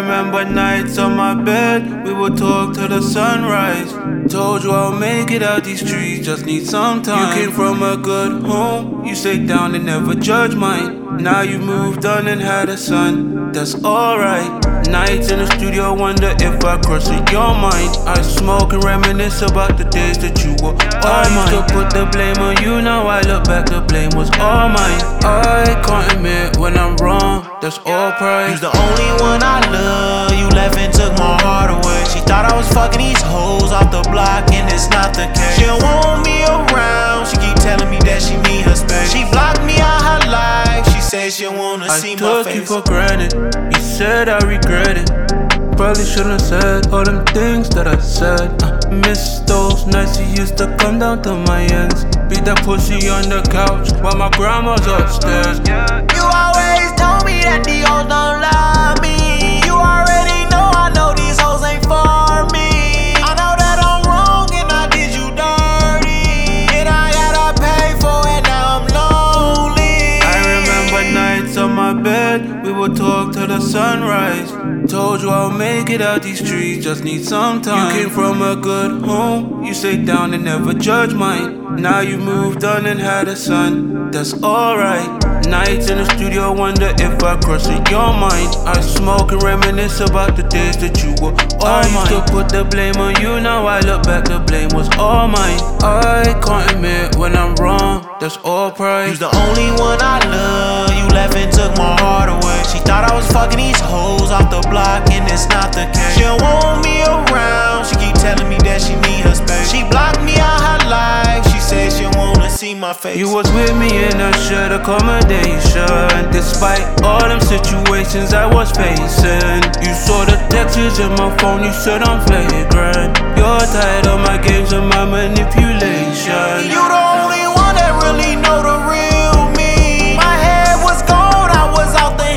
remember nights on my bed, we would talk till the sunrise. Told you I'll make it out these streets, just need some time. You came from a good home, you stayed down and never judged mine. Now you moved on and had a son, that's alright. Nights in the studio, wonder if I cross in your mind. I smoke and reminisce about the days that you were all mine. I used to put the blame on you, now I look back, the blame was all mine. I can't admit when I'm wrong, that's all pride. You's the only one I love, you left and took my heart away. She thought I was fucking these hoes off the block and it's not the case. She don't want me around, she keep telling me that she need her space. She blocked me out her life, she said she wanna see my face. I took you for granted, you said I regret it. Probably shouldn't have said all them things that I said. Miss those nights you used to come down to my ends, beat that pussy on the couch while my grandma's upstairs. You always told me that the hoes don't love me. You already know I know these hoes ain't for me. I know that I'm wrong and I did you dirty, and I gotta pay for it, now I'm lonely. I remember nights on my bed, we would talk till the sunrise. Told you I'll make it out these streets, just need some time. You came from a good home, you stayed down and never judged mine. Now you moved on and had a son, that's alright. Nights in the studio, wonder if I cross in your mind. I smoke and reminisce about the days that you were all mine. I used to put the blame on you, now I look back, the blame was all mine. I can't admit when I'm wrong, that's all pride. You's the only one I love, you left and took my heart away. She thought I was fucking these hoes off the block and it's not the case. She don't want me around, she keep telling me that she need her space. She blocked me out her life, she said she wanna see my face. You was with me in a shared accommodation, despite all them situations I was facing. You saw the texts in my phone, you said I'm flagrant. You're tired of my games and my manipulation. You the only one that really know the real me. My head was gone, I was out the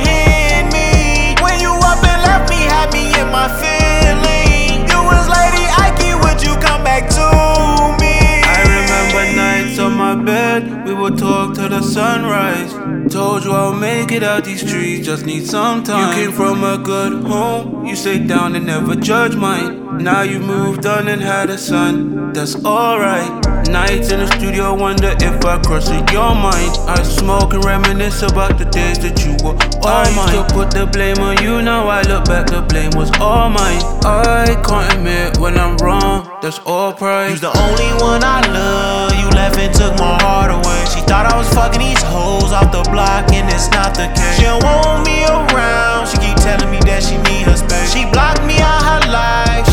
Henny. When you up and left me, had me in my feelings. You was Lady Ike, would you come back to me? I remember nights on my bed, we would talk till the sunrise. Told you I'll make it out these streets, just need some time. You came from a good home, you stayed down and never judged mine. Now you moved on and had a son, that's alright. Nights in the studio, wonder if I cross in your mind. I smoke and reminisce about the days that you were all mine. I used to put the blame on you, now I look back, the blame was all mine. I can't admit when I'm wrong, that's all pride. You's the only one I love, you left and took my heart away. She thought I was fucking these hoes off the block and it's not the case. She don't want me around, she keep telling me that she need her space. She blocked me out her life,